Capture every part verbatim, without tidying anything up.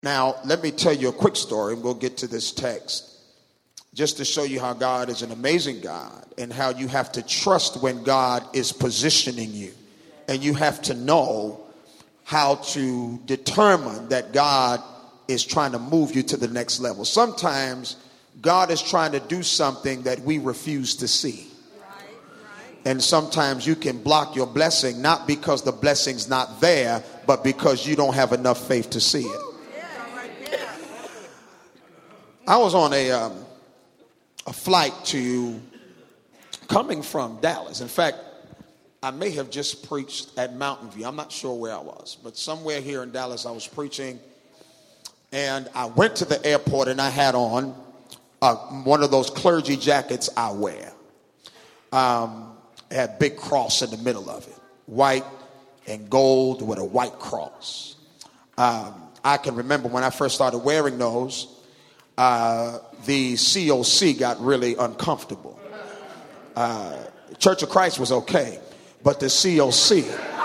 Now, let me tell you a quick story, and we'll get to this text, just to show you how God is an amazing God and how you have to trust when God is positioning you. And you have to know how to determine that God is trying to move you to the next level. Sometimes God is trying to do something that we refuse to see. And sometimes you can block your blessing, not because the blessing's not there, but because you don't have enough faith to see it. I was on a um, a flight to coming from Dallas. In fact, I may have just preached at Mountain View. I'm not sure where I was, but somewhere here in Dallas I was preaching, and I went to the airport and I had on uh, one of those clergy jackets I wear. Um, it had a big cross in the middle of it, white and gold with a white cross. Um, I can remember when I first started wearing those, uh, the C O C got really uncomfortable. Uh, Church of Christ was okay, but the C O C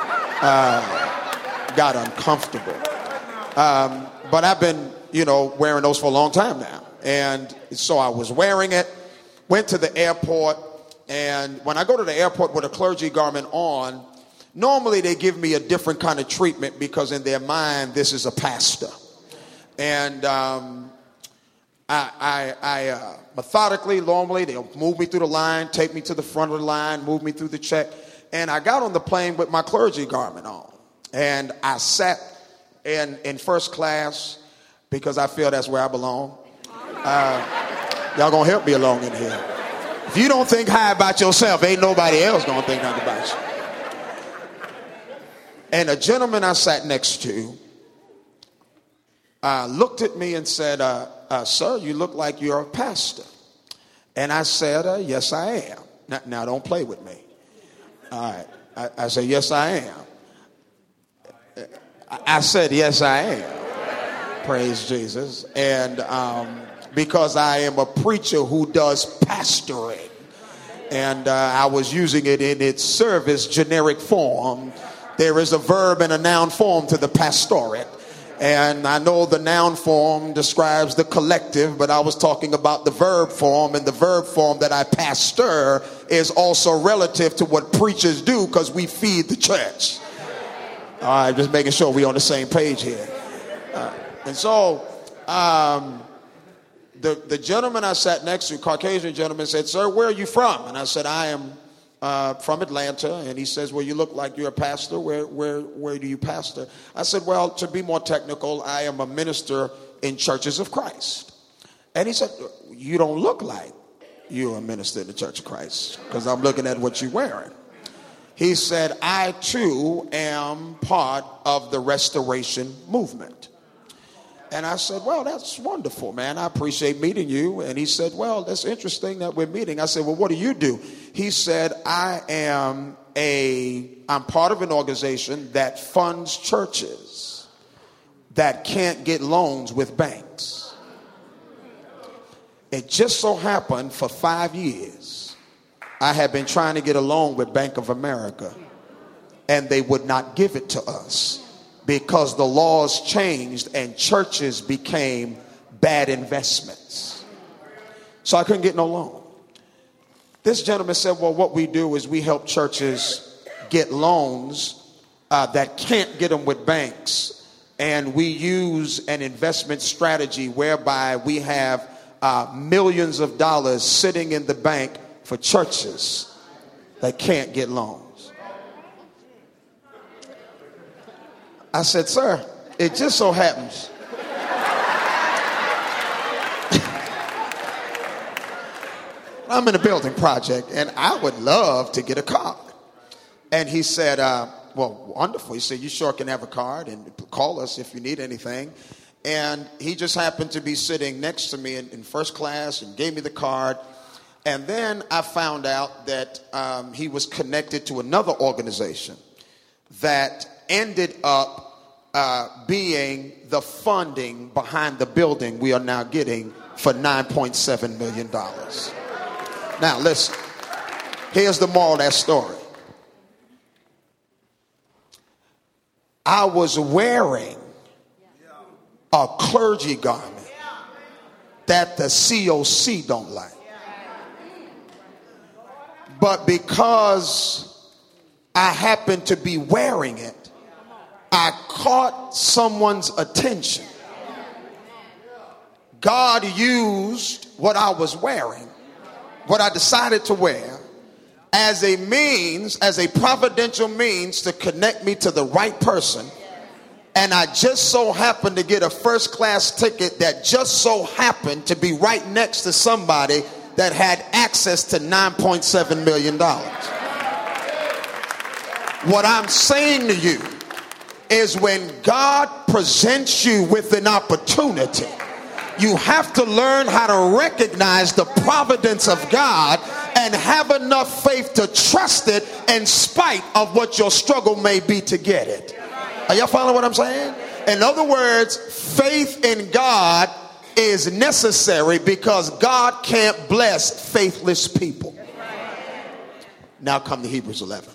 uh, got uncomfortable. Um, but I've been, you know, wearing those for a long time now. And so I was wearing it, went to the airport, and when I go to the airport with a clergy garment on, normally they give me a different kind of treatment because in their mind, this is a pastor. And um, I, I, I uh, methodically, normally, they'll move me through the line, take me to the front of the line, move me through the check. And I got on the plane with my clergy garment on. And I sat in, in first class because I feel that's where I belong. Uh, y'all gonna help me along in here. If you don't think high about yourself, ain't nobody else gonna think nothing about you. And a gentleman I sat next to uh, looked at me and said, uh, uh, sir, you look like you're a pastor. And I said, uh, yes, I am. Now, now, don't play with me. All right. I, I said, yes, I am. I, I said, yes, I am. Praise Jesus. And um, because I am a preacher who does pastoring. And uh, I was using it in its service generic form. There is a verb and a noun form to the pastorate. And I know the noun form describes the collective, but I was talking about the verb form, and the verb form that I pastor is also relative to what preachers do because we feed the church. All right, just making sure we're on the same page here. Uh, and so um, the, the gentleman I sat next to, Caucasian gentleman, said, sir, where are you from? And I said, I am Uh, from Atlanta. And he says, well, you look like you're a pastor. Where, where, where do you pastor? I said, well, to be more technical, I am a minister in Churches of Christ. And he said, you don't look like you're a minister in the Church of Christ because I'm looking at what you're wearing. He said, I too am part of the restoration movement. And I said, well, that's wonderful, man. I appreciate meeting you. And he said, well, that's interesting that we're meeting. I said, well, what do you do? He said, I am a, I'm part of an organization that funds churches that can't get loans with banks. It just so happened for five years, I had been trying to get a loan with Bank of America, and they would not give it to us. Because the laws changed and churches became bad investments. So I couldn't get no loan. This gentleman said, well, what we do is we help churches get loans uh, that can't get them with banks. And we use an investment strategy whereby we have uh, millions of dollars sitting in the bank for churches that can't get loans. I said, sir, it just so happens I'm in a building project and I would love to get a card. And he said, uh, well, wonderful. He said, you sure can have a card and call us if you need anything. And he just happened to be sitting next to me in, in first class and gave me the card. And then I found out that um, he was connected to another organization that ended up uh, being the funding behind the building we are now getting for nine point seven million dollars. Now, listen, here's the moral of that story. I was wearing a clergy garment that the C O C don't like. But because I happen to be wearing it, I caught someone's attention. God used what I was wearing, what I decided to wear, as a means, as a providential means to connect me to the right person. And I just so happened to get a first class ticket that just so happened to be right next to somebody that had access to nine point seven million dollars. What I'm saying to you is when God presents you with an opportunity, you have to learn how to recognize the providence of God and have enough faith to trust it in spite of what your struggle may be to get it. Are y'all following what I'm saying? In other words, faith in God is necessary because God can't bless faithless people. Now come to Hebrews eleven.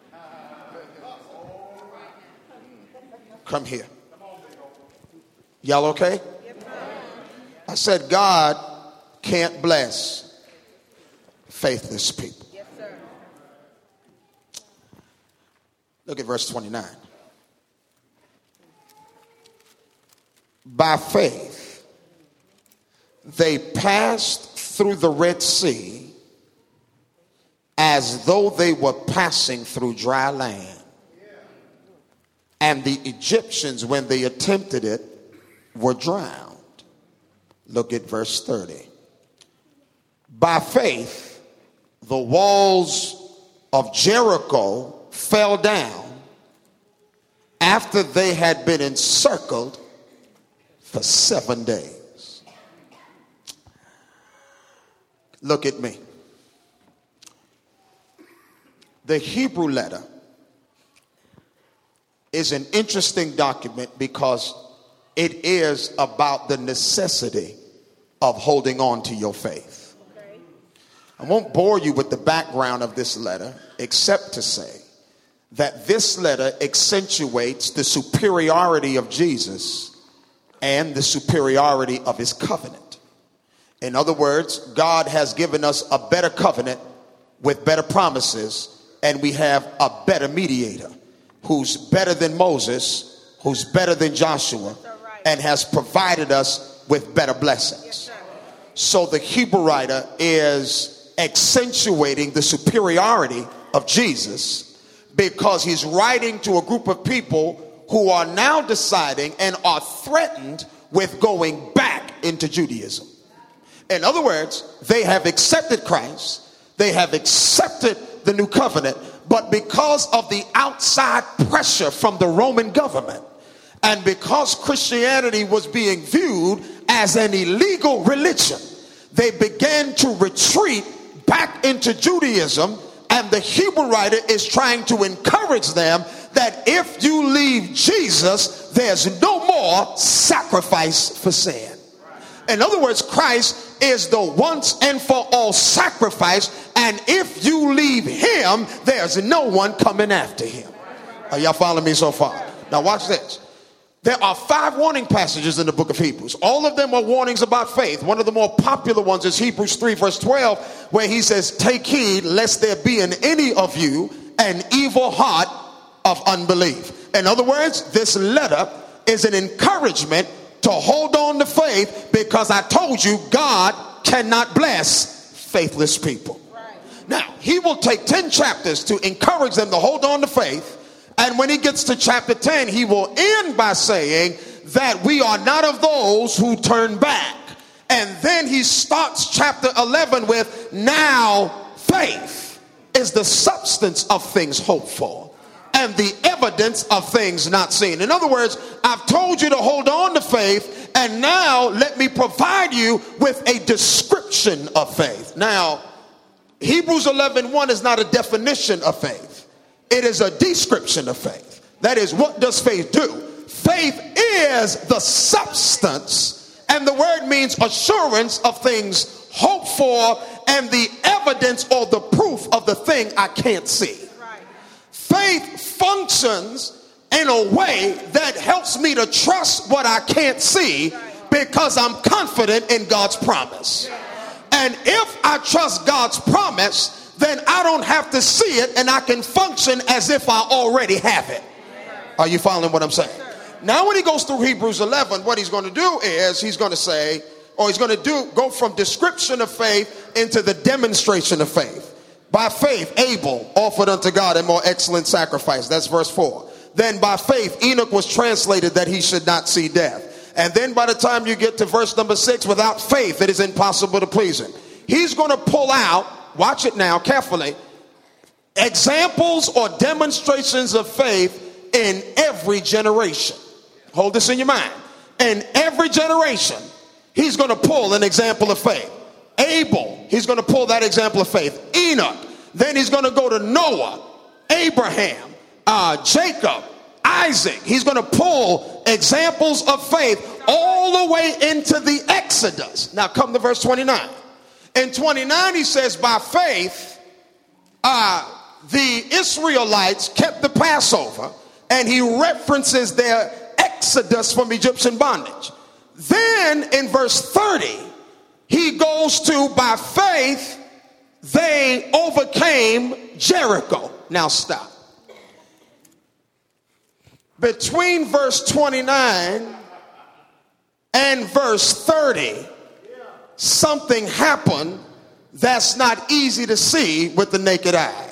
Come here. Y'all okay? I said God can't bless faithless people. Look at verse twenty-nine. By faith, they passed through the Red Sea as though they were passing through dry land. And the Egyptians, when they attempted it, were drowned. Look at verse thirty. By faith, the walls of Jericho fell down after they had been encircled for seven days. Look at me. The Hebrew letter is an interesting document because it is about the necessity of holding on to your faith. Okay. I won't bore you with the background of this letter, except to say that this letter accentuates the superiority of Jesus and the superiority of his covenant. In other words, God has given us a better covenant with better promises, and we have a better mediator who's better than Moses, who's better than Joshua, and has provided us with better blessings. So the Hebrew writer is accentuating the superiority of Jesus because he's writing to a group of people who are now deciding and are threatened with going back into Judaism. In other words, they have accepted Christ, they have accepted the new covenant, but because of the outside pressure from the Roman government, and because Christianity was being viewed as an illegal religion, they began to retreat back into Judaism. And the Hebrew writer is trying to encourage them that if you leave Jesus, there's no more sacrifice for sin. In other words, Christ is the once and for all sacrifice. And if you leave him, there's no one coming after him. Are y'all following me so far? Now watch this. There are five warning passages in the book of Hebrews. All of them are warnings about faith. One of the more popular ones is Hebrews three verse twelve, where he says, take heed lest there be in any of you an evil heart of unbelief. In other words, this letter is an encouragement to hold on to faith, because I told you God cannot bless faithless people. Now, he will take ten chapters to encourage them to hold on to faith. And when he gets to chapter ten, he will end by saying that we are not of those who turn back. And then he starts chapter eleven with, now faith is the substance of things hoped for and the evidence of things not seen. In other words, I've told you to hold on to faith, and now let me provide you with a description of faith. Now, Hebrews eleven one is not a definition of faith. It is a description of faith. That is, what does faith do? Faith is the substance, and the word means assurance of things hoped for and the evidence or the proof of the thing I can't see. Right. Faith functions in a way that helps me to trust what I can't see because I'm confident in God's promise. And if I trust God's promise, then I don't have to see it and I can function as if I already have it. Are you following what I'm saying? Now when he goes through Hebrews eleven, what he's going to do is he's going to say, or he's going to do go from description of faith into the demonstration of faith. By faith, Abel offered unto God a more excellent sacrifice. That's verse four. Then by faith, Enoch was translated that he should not see death. And then by the time you get to verse number six, without faith, it is impossible to please him. He's going to pull out, watch it now carefully, examples or demonstrations of faith in every generation. Hold this in your mind. In every generation, he's going to pull an example of faith. Abel, he's going to pull that example of faith. Enoch, then he's going to go to Noah, Abraham, uh, Jacob, Isaac. He's going to pull examples of faith all the way into the Exodus. Now come to verse twenty-nine. In twenty-nine, he says, by faith, uh, the Israelites kept the Passover, and he references their exodus from Egyptian bondage. Then in verse thirty, he goes to, by faith, they overcame Jericho. Now stop. Between verse twenty-nine and verse thirty, something happened that's not easy to see with the naked eye.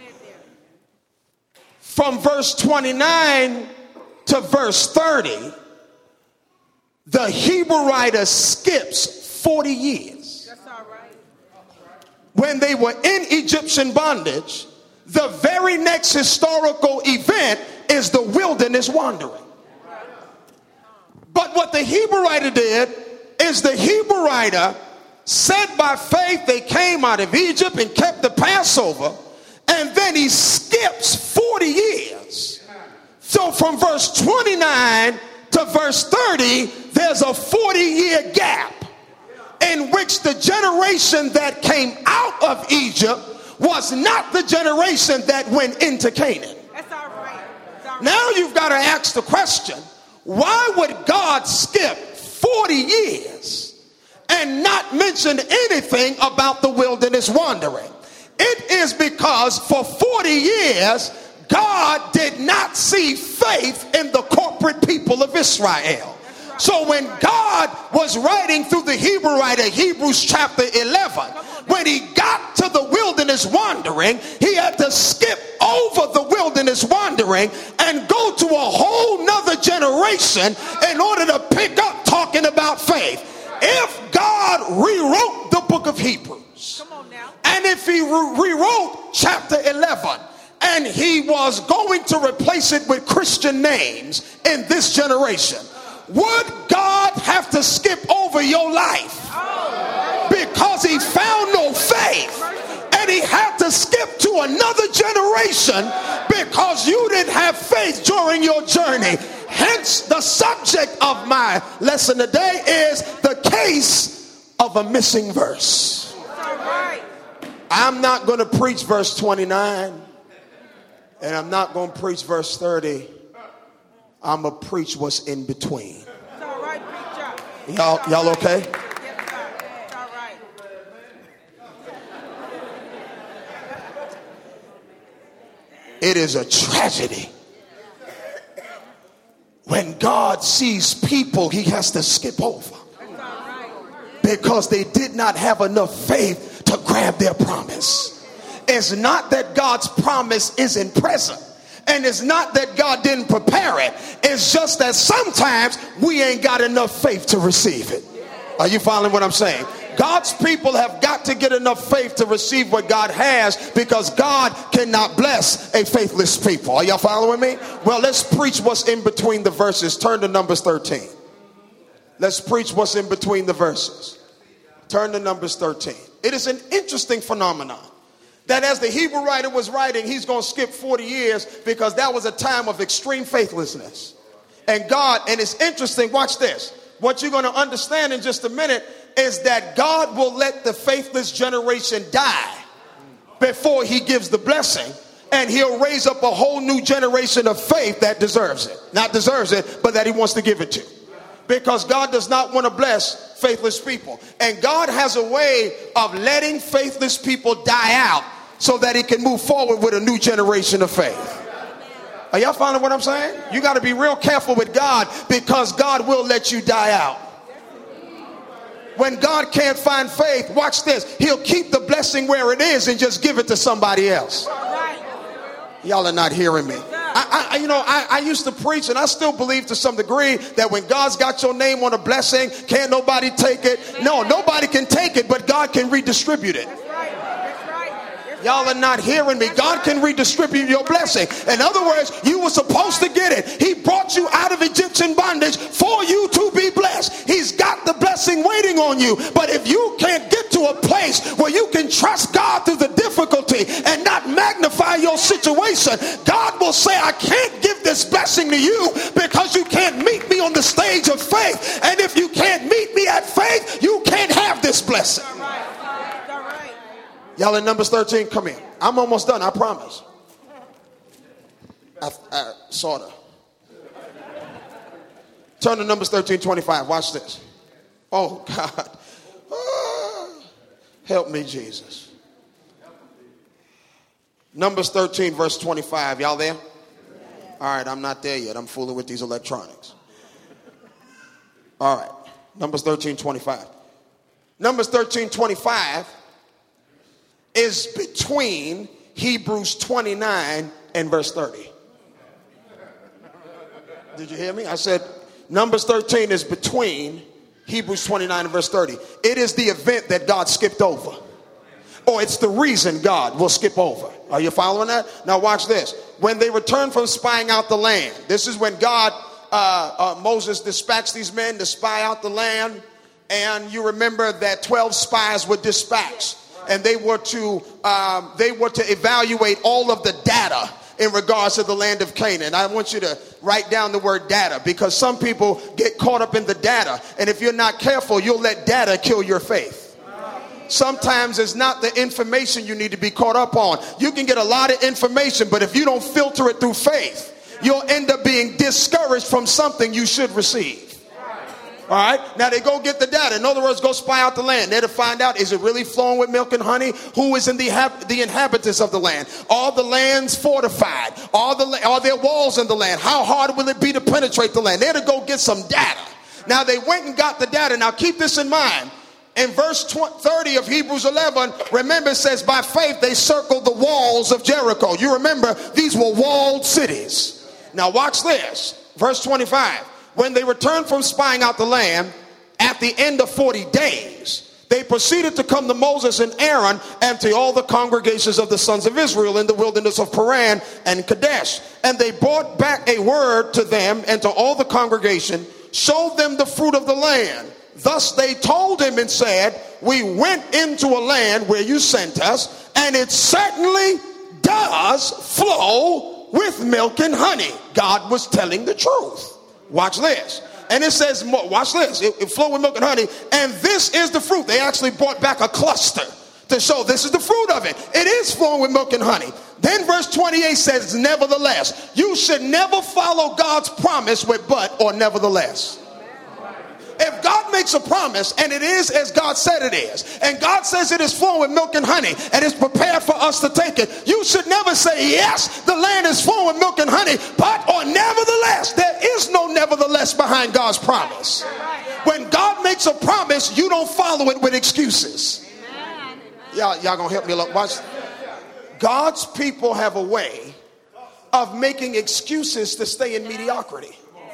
From verse twenty-nine to verse thirty, the Hebrew writer skips forty years. That's all right. When they were in Egyptian bondage, the very next historical event is the wilderness wandering. But what the Hebrew writer did is the Hebrew writer said by faith they came out of Egypt and kept the Passover, and then he skips forty years. So from verse twenty-nine to verse thirty, there's a forty year gap in which the generation that came out of Egypt was not the generation that went into Canaan. That's all right. That's all right. Now you've got to ask the question, why would God skip forty years and not mention anything about the wilderness wandering? It is because for forty years, God did not see faith in the corporate people of Israel. So when God was writing through the Hebrew writer, Hebrews chapter eleven, when he got to the wilderness wandering, he had to skip over the wilderness wandering and go to a whole nother generation in order to pick up talking about faith. If God rewrote the book of Hebrews, and if he re- rewrote chapter eleven, and he was going to replace it with Christian names in this generation, would God have to skip over your life because he found no faith, and he had to skip to another generation because you didn't have faith during your journey? Hence, the subject of my lesson today is the case of a missing verse. I'm not going to preach verse twenty-nine, and I'm not going to preach verse thirty. I'm going to preach what's in between. It's all right, preacher. Y'all, y'all okay? Yes, sir. It's all right. It is a tragedy when God sees people he has to skip over because they did not have enough faith to grab their promise. It's not that God's promise isn't present. And it's not that God didn't prepare it. It's just that sometimes we ain't got enough faith to receive it. Are you following what I'm saying? God's people have got to get enough faith to receive what God has, because God cannot bless a faithless people. Are y'all following me? Well, let's preach what's in between the verses. Turn to Numbers thirteen. Let's preach what's in between the verses. Turn to Numbers thirteen. It is an interesting phenomenon that as the Hebrew writer was writing, he's going to skip forty years because that was a time of extreme faithlessness. And God, and it's interesting, watch this. What you're going to understand in just a minute is that God will let the faithless generation die before he gives the blessing. And he'll raise up a whole new generation of faith that deserves it. Not deserves it, but that he wants to give it to. Because God does not want to bless faithless people. And God has a way of letting faithless people die out so that he can move forward with a new generation of faith. Are y'all following what I'm saying? You got to be real careful with God, because God will let you die out. When God can't find faith, watch this. He'll keep the blessing where it is and just give it to somebody else. Y'all are not hearing me. I, I, you know, I, I used to preach, and I still believe to some degree that when God's got your name on a blessing, can't nobody take it. No, nobody can take it, but God can redistribute it. Y'all are not hearing me. God can redistribute your blessing. In other words, you were supposed to get it. He brought you out of Egyptian bondage for you to be blessed. He's got the blessing waiting on you. But if you can't get to a place where you can trust God through the difficulty and not magnify your situation, God will say, I can't give this blessing to you because you can't meet me on the stage of faith. And if you can't meet me at faith, you can't have this blessing. Y'all in Numbers thirteen, come in. I'm almost done, I promise. I, I, sort of. Turn to Numbers thirteen twenty-five. Watch this. Oh, God. Oh, help me, Jesus. Numbers thirteen, verse twenty-five. Y'all there? All right, I'm not there yet. I'm fooling with these electronics. All right. Numbers thirteen twenty-five. Numbers thirteen twenty-five is between Hebrews twenty-nine and verse thirty. Did you hear me? I said Numbers thirteen is between Hebrews twenty-nine and verse thirty. It is the event that God skipped over. Or it's the reason God will skip over. Are you following that? Now watch this. When they returned from spying out the land, this is when God, uh, uh, Moses dispatched these men to spy out the land. And you remember that twelve spies were dispatched. And they were to um, they were to evaluate all of the data in regards to the land of Canaan. I want you to write down the word data, because some people get caught up in the data. And if you're not careful, you'll let data kill your faith. Sometimes it's not the information you need to be caught up on. You can get a lot of information, but if you don't filter it through faith, you'll end up being discouraged from something you should receive. All right. Now they go get the data. In other words, go spy out the land. They're to find out, is it really flowing with milk and honey? Who is in the the inhabitants of the land? Are the lands fortified? Are the are there walls in the land? How hard will it be to penetrate the land? They're to go get some data. Now they went and got the data. Now keep this in mind. In verse thirty of Hebrews eleven, remember, it says by faith they circled the walls of Jericho. You remember, these were walled cities. Now watch this. Verse twenty-five. When they returned from spying out the land, at the end of forty days, they proceeded to come to Moses and Aaron and to all the congregations of the sons of Israel in the wilderness of Paran and Kadesh. And they brought back a word to them and to all the congregation, showed them the fruit of the land. Thus they told him and said, we went into a land where you sent us, and it certainly does flow with milk and honey. God was telling the truth. Watch this. And it says, watch this. It, it flowed with milk and honey. And this is the fruit. They actually brought back a cluster to show this is the fruit of it. It is flowing with milk and honey. Then verse twenty-eight says, nevertheless. You should never follow God's promise with but or nevertheless. If God makes a promise and it is as God said it is, and God says it is flowing with milk and honey and it's prepared for us to take it, you should never say, yes, the land is flowing with milk and honey, but or nevertheless. There is no nevertheless behind God's promise. When God makes a promise, you don't follow it with excuses. Y'all, y'all gonna help me a lot. Watch. God's people have a way of making excuses to stay in mediocrity.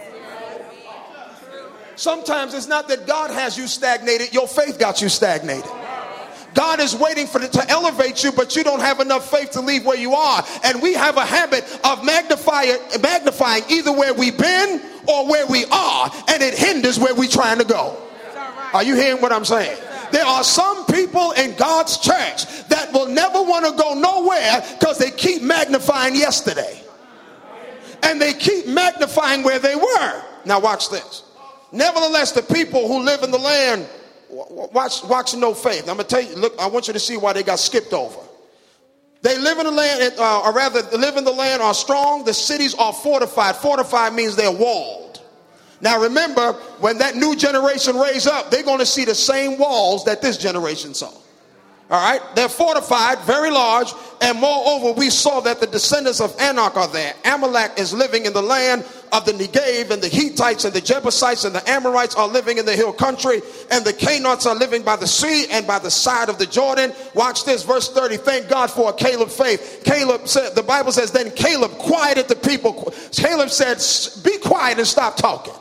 Sometimes it's not that God has you stagnated, your faith got you stagnated. God is waiting for it to elevate you, but you don't have enough faith to leave where you are. And we have a habit of magnifying, magnifying either where we've been or where we are, and it hinders where we're trying to go. Are you hearing what I'm saying? There are some people in God's church that will never want to go nowhere because they keep magnifying yesterday. And they keep magnifying where they were. Now watch this. Nevertheless, the people who live in the land, watch, watch no faith. I'm going to tell you, look, I want you to see why they got skipped over. They live in the land, uh, or rather live in the land are strong. The cities are fortified. Fortified means they're walled. Now remember, when that new generation raise up, they're going to see the same walls that this generation saw. All right, they're fortified, very large, and moreover, we saw that the descendants of Anak are there. Amalek is living in the land of the Negev, and the Hittites and the Jebusites and the Amorites are living in the hill country, and the Canaanites are living by the sea and by the side of the Jordan. Watch this, verse thirty. Thank God for a Caleb faith. Caleb said, the Bible says, then Caleb quieted the people. Caleb said, be quiet and stop talking.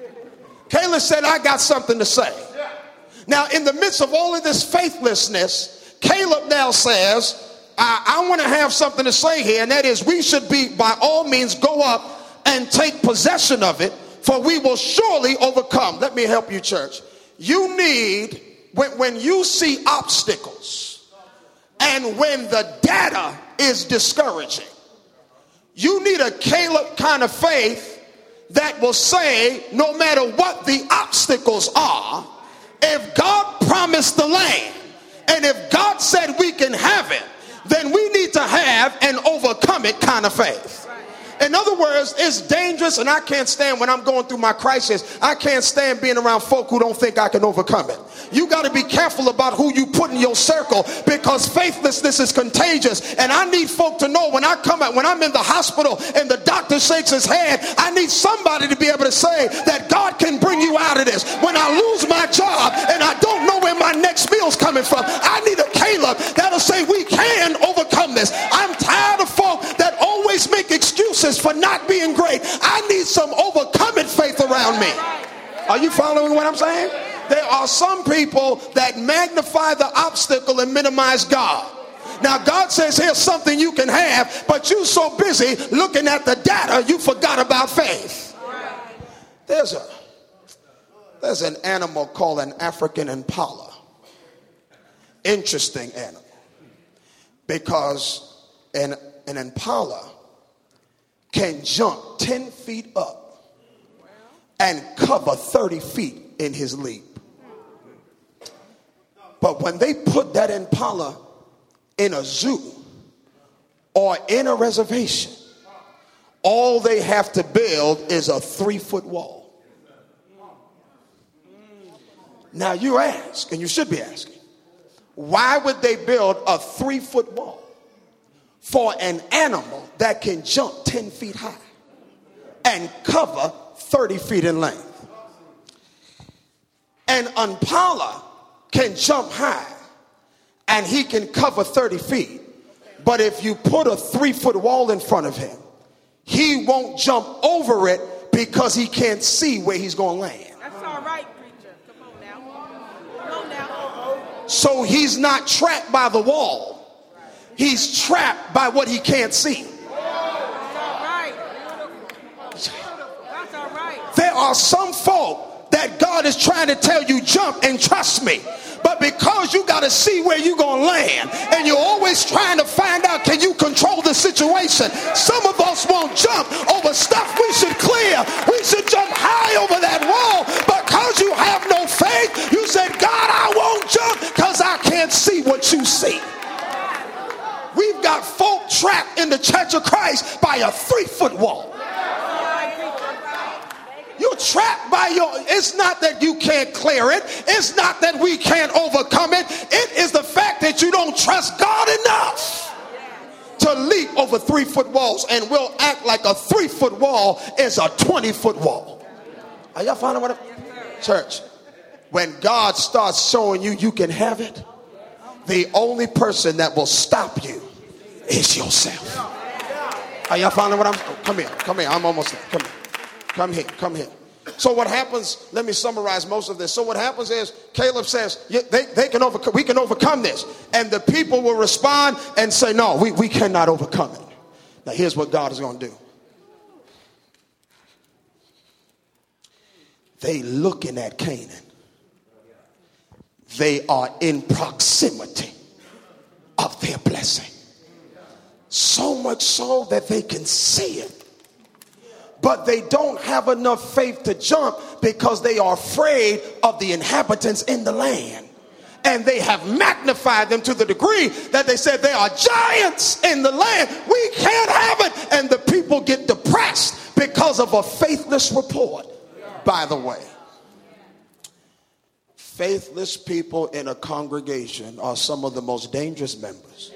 Caleb said, I got something to say. Now, in the midst of all of this faithlessness, Caleb now says, I, I want to have something to say here, and that is we should be, by all means, go up and take possession of it, for we will surely overcome. Let me help you, church. You need, when, when you see obstacles and when the data is discouraging, you need a Caleb kind of faith that will say, no matter what the obstacles are, if God promised the land, and if God said we can have it, then we need to have an overcome it kind of faith. In other words, it's dangerous, and I can't stand when I'm going through my crisis. I can't stand being around folk who don't think I can overcome it. You got to be careful about who you put in your circle, because faithlessness is contagious. And I need folk to know when I come out, when I'm in the hospital and the doctor shakes his head, I need somebody to be able to say that God can bring you out of this. When I lose my job and I don't know where my next meal's coming from, I need a Caleb that'll say we can overcome this. I'm tired of folk that always make excuses for not being great. I need some overcoming faith around me. Are you following what I'm saying? There are some people that magnify the obstacle and minimize God. Now God says here's something you can have, but you're so busy looking at the data you forgot about faith. There's a there's an animal called an African impala. Interesting animal, because an, an impala can jump ten feet up and cover thirty feet in his leap. But when they put that impala in a zoo or in a reservation, all they have to build is a three-foot wall. Now you ask, and you should be asking, why would they build a three-foot wall for an animal that can jump ten feet high and cover thirty feet in length? An impala can jump high and he can cover thirty feet. But if you put a three-foot wall in front of him, he won't jump over it because he can't see where he's going to land. That's all right, preacher. Come on now. Come on now. So he's not trapped by the wall. He's trapped by what he can't see. That's all right. That's all right. There are some folk that God is trying to tell you jump and trust me. But because you got to see where you're going to land, and you're always trying to find out, can you control the situation? Some of us won't jump over stuff we should clear. We should jump high over that wall. Because you have no faith, you said, God, I won't jump because I can't see what you see. We've got folk trapped in the Church of Christ by a three-foot wall. You're trapped by your, it's not that you can't clear it. It's not that we can't overcome it. It is the fact that you don't trust God enough to leap over three foot walls, and we'll act like a three foot wall is a twenty foot wall. Are y'all following what I'm, church? When God starts showing you you can have it, the only person that will stop you is yourself. Are y'all following what I'm, oh, come here, come here, I'm almost there, come here. Come here, come here. So what happens, let me summarize most of this. So what happens is Caleb says, yeah, they, they can overcome, we can overcome this. And the people will respond and say, no, we, we cannot overcome it. Now here's what God is going to do. They looking at Canaan. They are in proximity of their blessing. So much so that they can see it. But they don't have enough faith to jump because they are afraid of the inhabitants in the land. And they have magnified them to the degree that they said they are giants in the land. We can't have it. And the people get depressed because of a faithless report. By the way, faithless people in a congregation are some of the most dangerous members.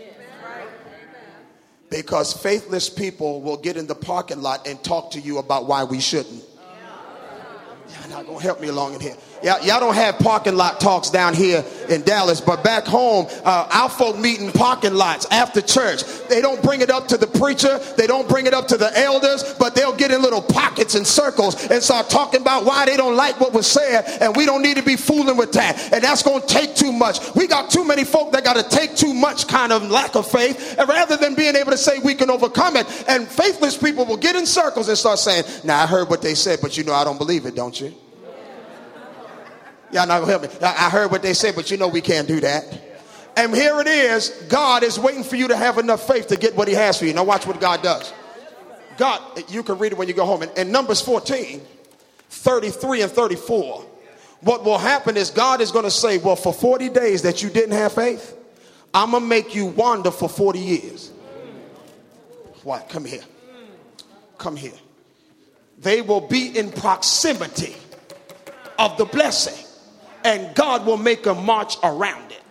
Because faithless people will get in the parking lot and talk to you about why we shouldn't. Y'all not gonna help me along in here. Y'all, y'all don't have parking lot talks down here in Dallas, but back home, uh, our folk meet in parking lots after church. They don't bring it up to the preacher. They don't bring it up to the elders, but they'll get in little pockets and circles and start talking about why they don't like what was said, and we don't need to be fooling with that. And that's going to take too much. We got too many folk that got to take too much kind of lack of faith, and rather than being able to say we can overcome it. And faithless people will get in circles and start saying, now I heard what they said, but you know I don't believe it, don't you? Y'all not gonna help me. I heard what they said, but you know we can't do that. And here it is. God is waiting for you to have enough faith to get what he has for you. Now watch what God does. God, you can read it when you go home. In, in Numbers fourteen, thirty-three and thirty-four, what will happen is God is going to say, well, for forty days that you didn't have faith, I'm going to make you wander for forty years. What? Come here. Come here. They will be in proximity of the blessing. And God will make a march around it.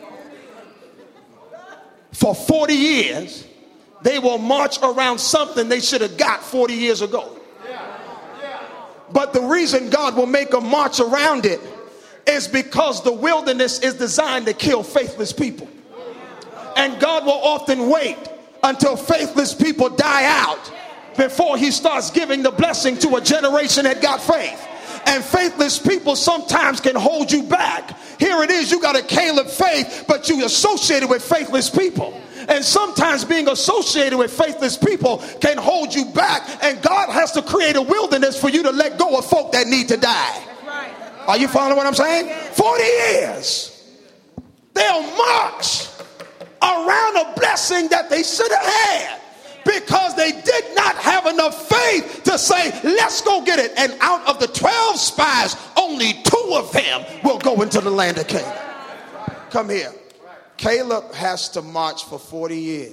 For forty years, they will march around something they should have got forty years ago. But the reason God will make a march around it is because the wilderness is designed to kill faithless people. And God will often wait until faithless people die out before he starts giving the blessing to a generation that got faith. And faithless people sometimes can hold you back. Here it is, you got a Caleb faith, but you associated with faithless people. And sometimes being associated with faithless people can hold you back. And God has to create a wilderness for you to let go of folk that need to die. Are you following what I'm saying? forty years. They'll march around a blessing that they should have had. Because they did not have enough faith to say, let's go get it. And out of the twelve spies, only two of them will go into the land of Canaan. Come here. Caleb has to march for forty years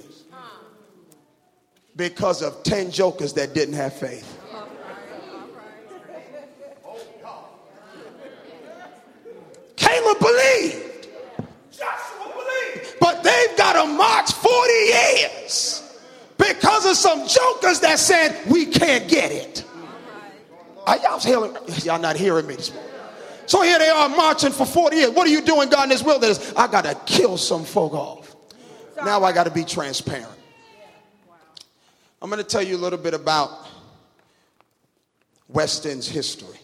because of ten jokers that didn't have faith. Caleb believed. Joshua believed. But they've got to march forty years. Because of some jokers that said, we can't get it. Are y'all hearing? Y'all not hearing me this morning. So here they are marching for forty years. What are you doing, God, in this wilderness? I got to kill some folk off. Now I got to be transparent. I'm going to tell you a little bit about West End's history.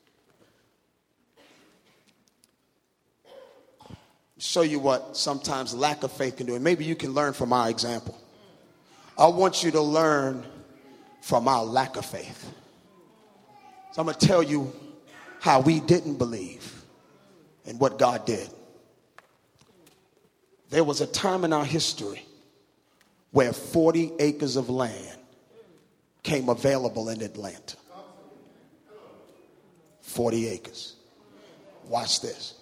Show you what sometimes lack of faith can do. And maybe you can learn from our example. I want you to learn from our lack of faith. So I'm going to tell you how we didn't believe and what God did. There was a time in our history where forty acres of land came available in Atlanta. forty acres. Watch this.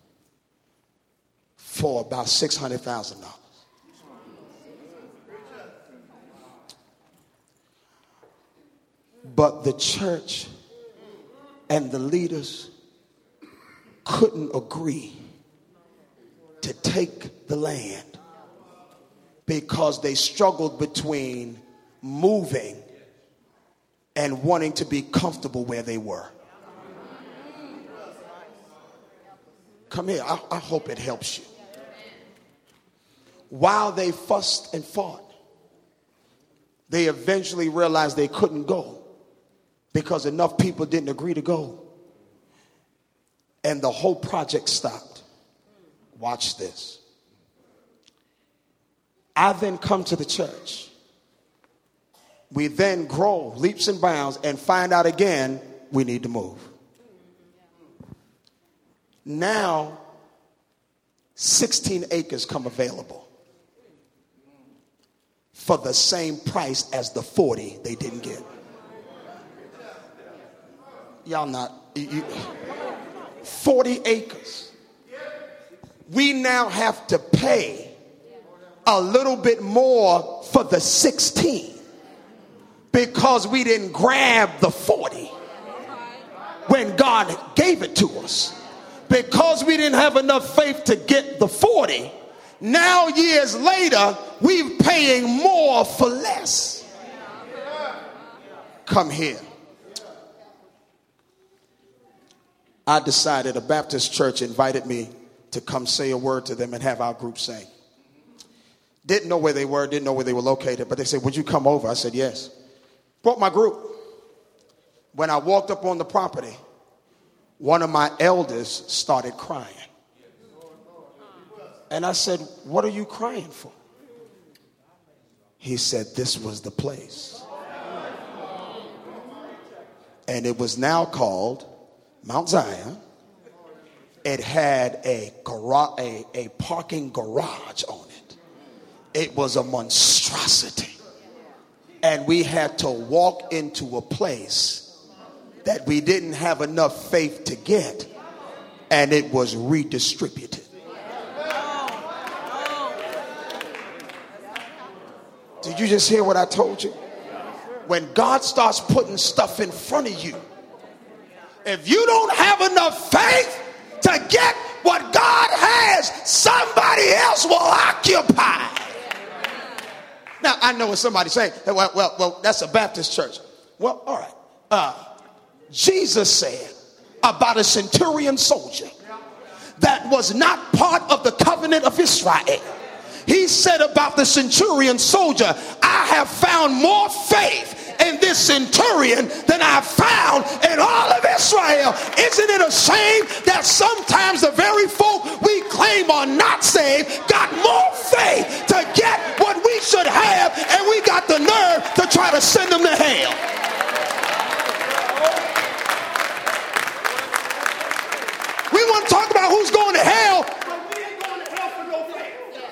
For about six hundred thousand dollars. But the church and the leaders couldn't agree to take the land because they struggled between moving and wanting to be comfortable where they were. Come here, I, I hope it helps you. While they fussed and fought, they eventually realized they couldn't go because enough people didn't agree to go. And the whole project stopped. Watch this. I then come to the church. We then grow leaps and bounds and find out again we need to move. Now, sixteen acres come available for the same price as the forty they didn't get. Y'all not, you, forty acres. we now have to pay a little bit more for the sixteen because we didn't grab the forty when God gave it to us. Because we didn't have enough faith to get the forty, now years later we're paying more for less. Come here. I decided, a Baptist church invited me to come say a word to them and have our group sing. Didn't know where they were, didn't know where they were located, but they said, would you come over? I said, yes. Brought my group. When I walked up on the property, one of my elders started crying. And I said, what are you crying for? He said, this was the place. And it was now called Mount Zion. It had a, garage, a, a parking garage on it. It was a monstrosity. And we had to walk into a place that we didn't have enough faith to get. And it was redistributed. Did you just hear what I told you? When God starts putting stuff in front of you, if you don't have enough faith to get what God has, somebody else will occupy. Now, I know what somebody's saying, well, well, well, that's a Baptist church. Well, all right. Uh, Jesus said about a centurion soldier that was not part of the covenant of Israel. He said about the centurion soldier, I have found more faith in this centurion than I found in all of Israel. Isn't it a shame that sometimes the very folk we claim are not saved got more faith to get what we should have, and we got the nerve to try to send them to hell? We want to talk about who's going to hell, but we ain't going to hell for no faith.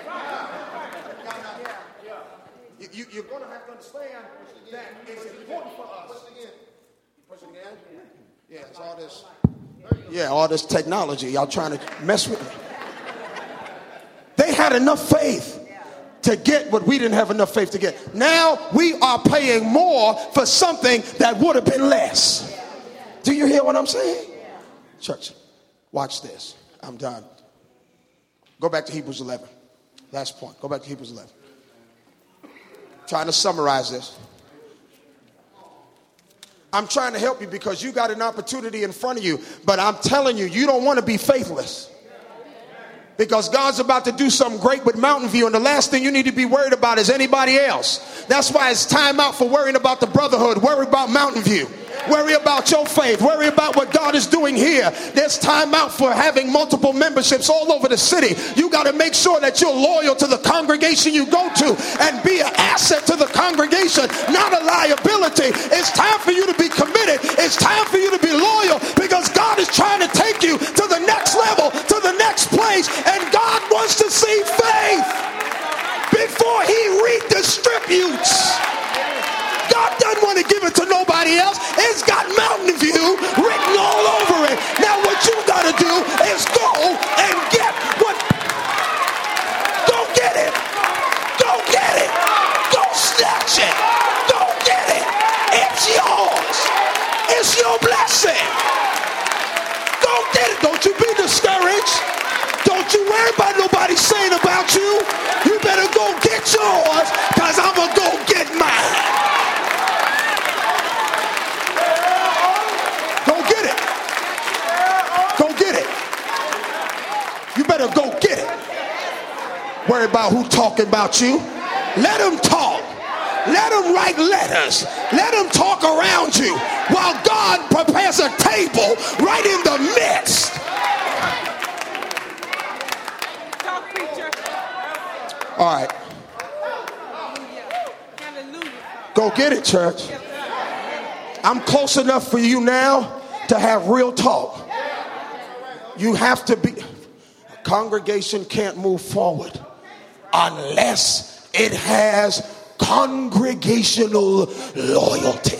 You, you, you're going to have to understand that it's important for us. Push it again. Yeah, it's all this. Yeah, all this technology. Y'all trying to mess with me. They had enough faith to get what we didn't have enough faith to get. Now we are paying more for something that would have been less. Do you hear what I'm saying? Church, watch this. I'm done. Go back to Hebrews eleven. Last point. Go back to Hebrews eleven. Trying to summarize this. I'm trying to help you because you got an opportunity in front of you, but I'm telling you, you don't want to be faithless. Because God's about to do something great with Mountain View, and the last thing you need to be worried about is anybody else. That's why it's time out for worrying about the brotherhood. Worry about Mountain View. Worry about your faith. Worry about what God is doing here. There's time out for having multiple memberships all over the city. You got to make sure that you're loyal to the congregation you go to and be an asset to the congregation, not a liability. It's time for you to be committed. It's time for you to be loyal, because God is trying to take you to the next level, to the next place, and God wants to see faith before he redistributes. God doesn't want to give it to nobody else. It's got Mountain View written all over it. Now what you got to do is go and get what. Go get it. Go get it. Go snatch it. Go get it. It's yours. It's your blessing. Go get it. Don't you be discouraged. Don't you worry about nobody saying about you. You better go get yours, because I'm going to go get mine. Go get it. Go get it. You better go get it. Worry about who talking about you. Let them talk. Let them write letters. Let them talk around you while God prepares a table right in the midst. All right. Go get it, church. I'm close enough for you now to have real talk. You have to be. A congregation can't move forward unless it has congregational loyalty.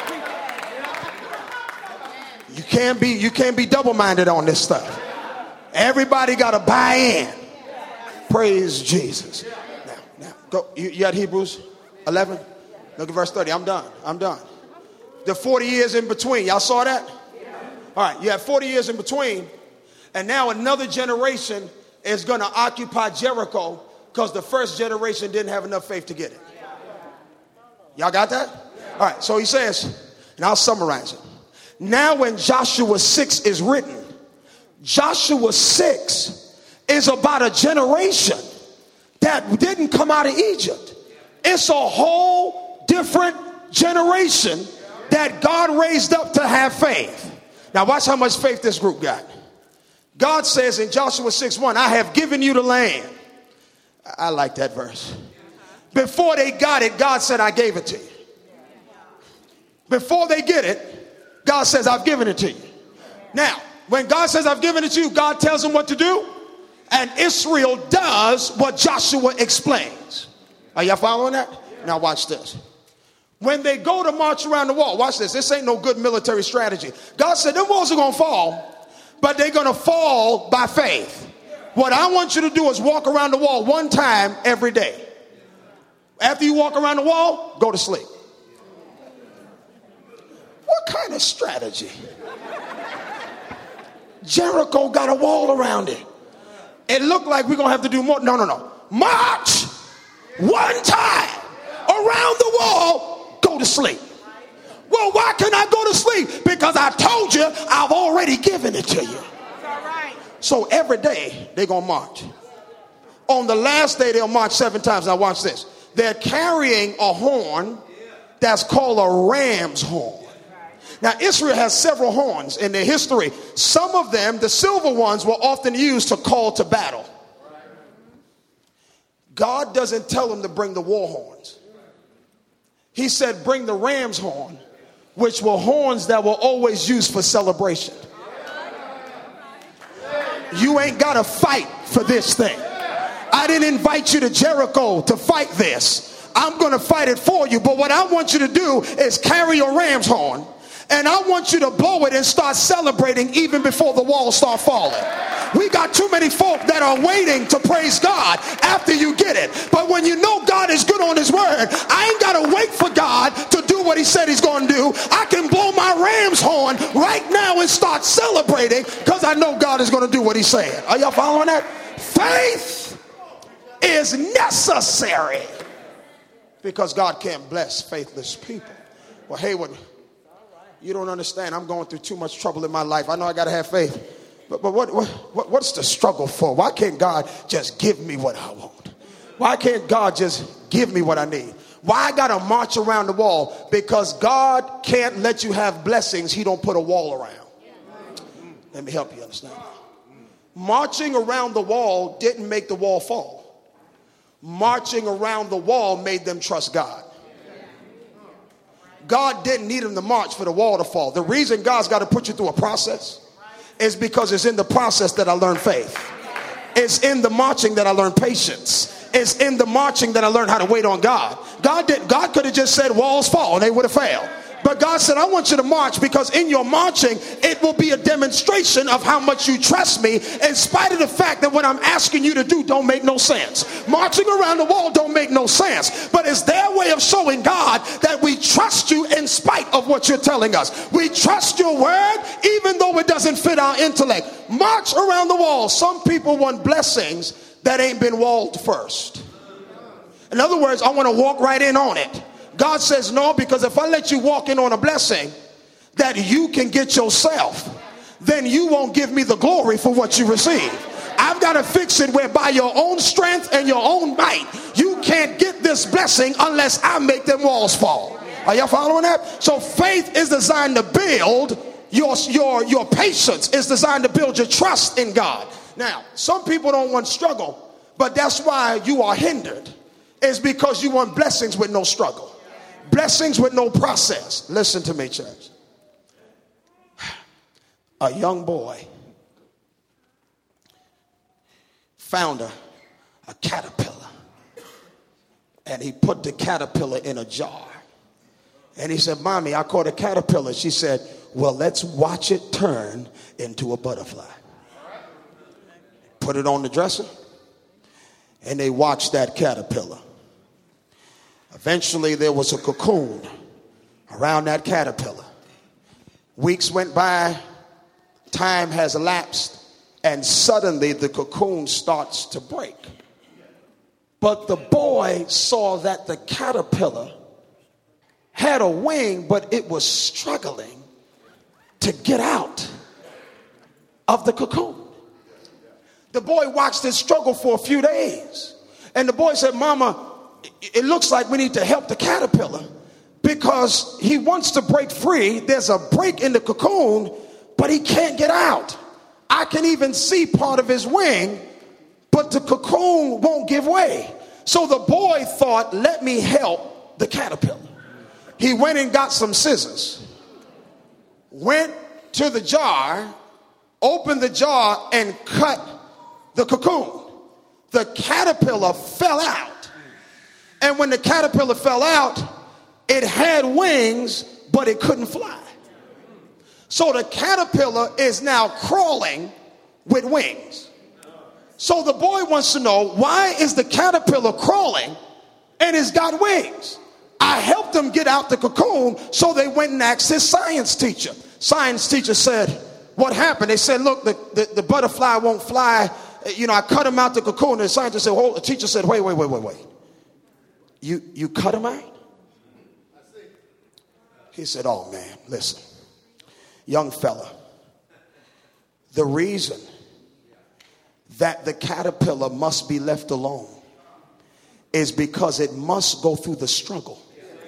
You can't be you can't be double-minded on this stuff. Everybody got to buy in. Praise Jesus. Now, now go. You, you got Hebrews eleven? Look at verse thirty. I'm done. I'm done. The forty years in between. Y'all saw that? All right. You have forty years in between. And now another generation is going to occupy Jericho because the first generation didn't have enough faith to get it. Y'all got that? All right. So he says, and I'll summarize it. Now when Joshua six is written, Joshua six is about a generation that didn't come out of Egypt. It's a whole different generation that God raised up to have faith. Now watch how much faith this group got. God says in Joshua six one, I have given you the land. I like that verse. Before they got it, God said, I gave it to you. Before they get it, God says, I've given it to you. Now, when God says, I've given it to you, God tells them what to do. And Israel does what Joshua explains. Are y'all following that? Now watch this. When they go to march around the wall, watch this. This ain't no good military strategy. God said, them walls are going to fall, but they're going to fall by faith. What I want you to do is walk around the wall one time every day. After you walk around the wall, go to sleep. What kind of strategy? Jericho got a wall around it. It looked like we're going to have to do more. No, no, no. March one time around the wall, go to sleep. Well, why can't I go to sleep? Because I told you I've already given it to you. So every day they're going to march. On the last day, they'll march seven times. Now watch this. They're carrying a horn that's called a ram's horn. Now, Israel has several horns in their history. Some of them, the silver ones, were often used to call to battle. God doesn't tell them to bring the war horns. He said, bring the ram's horn, which were horns that were always used for celebration. You ain't got to fight for this thing. I didn't invite you to Jericho to fight this. I'm going to fight it for you. But what I want you to do is carry your ram's horn. And I want you to blow it and start celebrating even before the walls start falling. We got too many folk that are waiting to praise God after you get it. But when you know God is good on his word, I ain't got to wait for God to do what he said he's going to do. I can blow my ram's horn right now and start celebrating because I know God is going to do what he's saying. Are y'all following that? Faith is necessary because God can't bless faithless people. Well, Hayward, you don't understand. I'm going through too much trouble in my life. I know I got to have faith. But, but what, what, what's the struggle for? Why can't God just give me what I want? Why can't God just give me what I need? Why I got to march around the wall? Because God can't let you have blessings he don't put a wall around. Let me help you understand. Marching around the wall didn't make the wall fall. Marching around the wall made them trust God. God didn't need them to march for the wall to fall. The reason God's got to put you through a process is because it's in the process that I learned faith. It's in the marching that I learned patience. It's in the marching that I learned how to wait on God. God did. God could have just said walls fall and they would have failed. But God said, I want you to march because in your marching, it will be a demonstration of how much you trust me in spite of the fact that what I'm asking you to do don't make no sense. Marching around the wall don't make no sense. But it's their way of showing God that we trust you in spite of what you're telling us. We trust your word even though it doesn't fit our intellect. March around the wall. Some people want blessings that ain't been walled first. In other words, I want to walk right in on it. God says no, because if I let you walk in on a blessing that you can get yourself, then you won't give me the glory for what you receive. I've got to fix it where by your own strength and your own might, you can't get this blessing unless I make them walls fall. Are y'all following that? So faith is designed to build your, your, your patience. Is designed to build your trust in God. Now, some people don't want struggle, but that's why you are hindered. It's because you want blessings with no struggle. Blessings with no process. Listen to me, church. A young boy found a, a caterpillar, and he put the caterpillar in a jar. And he said, Mommy, I caught a caterpillar. She said, well, let's watch it turn into a butterfly. put it on the dresser, and they watched that caterpillar. Eventually, there was a cocoon around that caterpillar. Weeks went by, time has elapsed, and suddenly the cocoon starts to break. But the boy saw that the caterpillar had a wing, but it was struggling to get out of the cocoon. The boy watched it struggle for a few days. And the boy said, Mama, it looks like we need to help the caterpillar because he wants to break free. There's a break in the cocoon, but he can't get out. I can even see part of his wing, but the cocoon won't give way. So the boy thought, let me help the caterpillar. He went and got some scissors, went to the jar, opened the jar and cut the cocoon. The caterpillar fell out. And when the caterpillar fell out, it had wings, but it couldn't fly. So the caterpillar is now crawling with wings. So the boy wants to know, why is the caterpillar crawling and it's got wings? I helped them get out the cocoon, so they went and asked his science teacher. Science teacher said, what happened? They said, look, the, the, the butterfly won't fly. You know, I cut him out the cocoon. And the scientist said, well, the teacher said, wait, wait, wait, wait, wait. You, you cut him out? He said, oh, man, listen, young fella, the reason that the caterpillar must be left alone is because it must go through the struggle.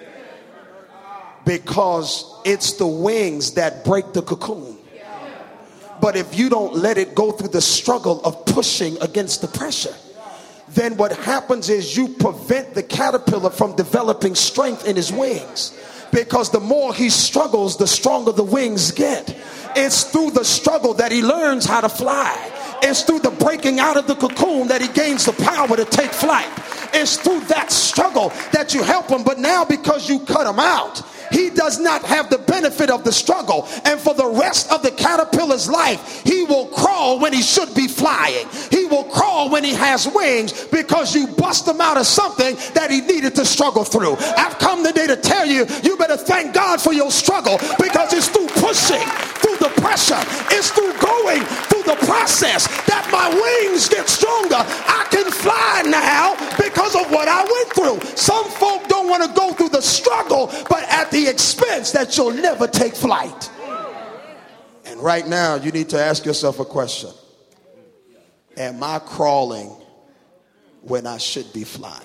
Because it's the wings that break the cocoon. But if you don't let it go through the struggle of pushing against the pressure, then what happens is you prevent the caterpillar from developing strength in his wings. Because the more he struggles, the stronger the wings get. It's through the struggle that he learns how to fly. It's through the breaking out of the cocoon that he gains the power to take flight. It's through that struggle that you help him. But now because you cut him out, he does not have the benefit of the struggle. And for the rest of the caterpillar's life, he will crawl when he should be flying. He will crawl when he has wings because you bust him out of something that he needed to struggle through. I've come today to tell you, you better thank God for your struggle, because it's through pushing, through the pressure, it's through going through the process that my wings get stronger. I can fly now because of what I went through. Some folk don't want to go through the struggle, but at the expense that you'll never take flight. And right now you need to ask yourself a question. Am I crawling when I should be flying?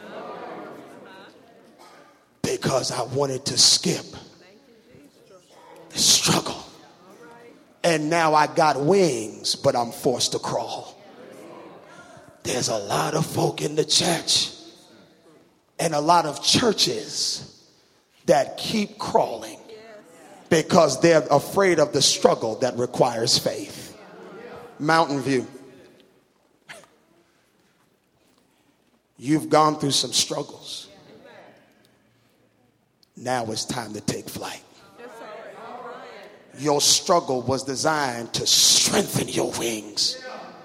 Because I wanted to skip the struggle. And now I got wings, but I'm forced to crawl. There's a lot of folk in the church and a lot of churches that keep crawling because they're afraid of the struggle that requires faith. Mountain View, you've gone through some struggles. Now it's time to take flight. Your struggle was designed to strengthen your wings.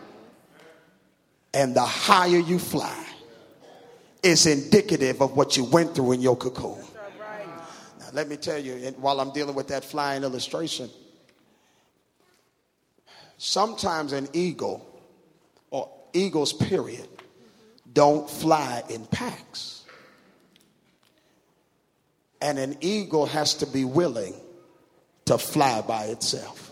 And the higher you fly is indicative of what you went through in your cocoon. Now, let me tell you, while I'm dealing with that flying illustration, sometimes an eagle, or eagles period, don't fly in packs. And an eagle has to be willing to fly by itself.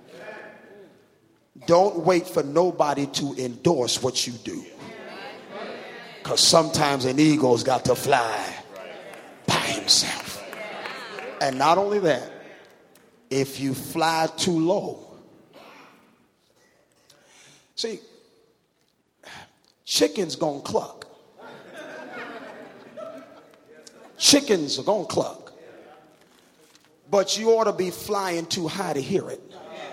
Don't wait for nobody to endorse what you do. Because sometimes an eagle's got to fly by himself. And not only that, if you fly too low. See, chickens gonna cluck. Chickens are gonna cluck. But you ought to be flying too high to hear it.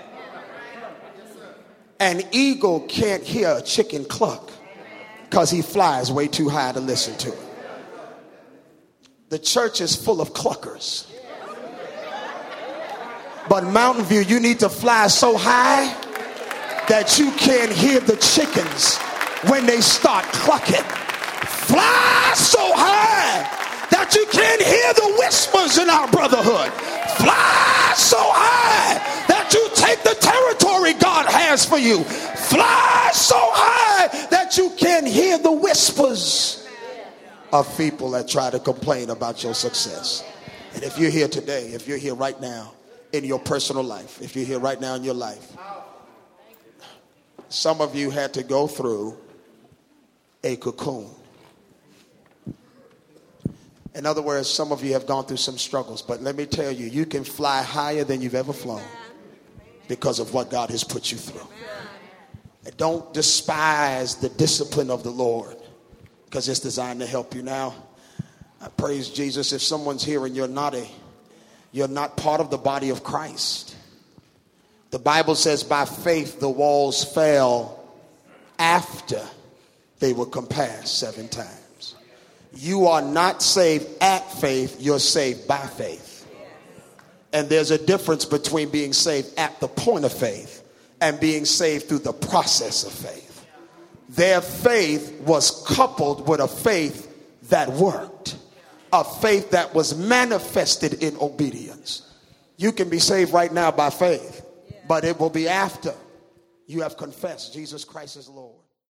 An eagle can't hear a chicken cluck because he flies way too high to listen to it. The church is full of cluckers. But Mountain View, you need to fly so high that you can't hear the chickens when they start clucking. Fly so high that you can't hear the whispers in our brotherhood. Fly so high that you take the territory God has for you. Fly so high that you can hear the whispers of people that try to complain about your success. And if you're here today, if you're here right now in your personal life, if you're here right now in your life, some of you had to go through a cocoon. In other words, some of you have gone through some struggles, but let me tell you, you can fly higher than you've ever flown because of what God has put you through. And don't despise the discipline of the Lord because it's designed to help you. Now, I praise Jesus. If someone's here and you're not a, you're not part of the body of Christ. The Bible says by faith the walls fell after they were compassed seven times. You are not saved at faith, you're saved by faith. And there's a difference between being saved at the point of faith and being saved through the process of faith. Their faith was coupled with a faith that worked, a faith that was manifested in obedience. You can be saved right now by faith, but it will be after you have confessed Jesus Christ as Lord.